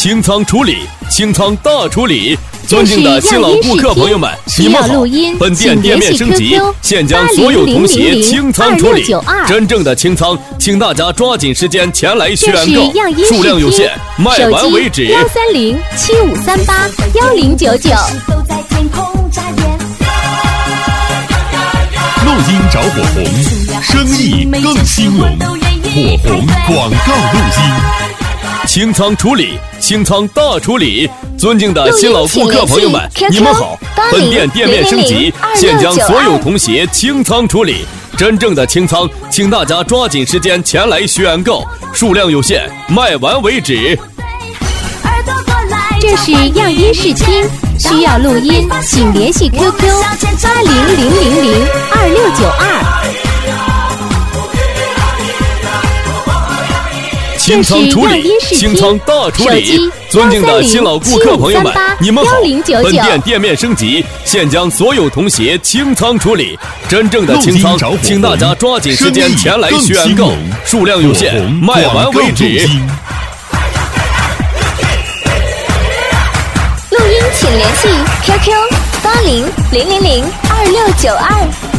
清仓处理，清仓大处理。尊敬的新老顾客朋友们，你们好！本店店面升级，现将所有童鞋清仓处理。真正的清仓，请大家抓紧时间前来选购，数量有限，卖完为止。 13075381099。 录音找火红，生意更兴隆。火红广告录音。 清仓处理，清仓大处理。尊敬的新老顾客朋友们，你们好！本店店面升级，现将所有童鞋清仓处理。真正的清仓，请大家抓紧时间前来选购，数量有限，卖完为止。 这是样音视听，需要录音，请联系 QQ 8000022692。 清仓处理，清仓大处理。尊敬的新老顾客朋友们，你们好！本店店面升级，现将所有童鞋清仓处理。真正的清仓，请大家抓紧时间前来选购，数量有限，卖完为止。 录音请联系 QQ8000022692。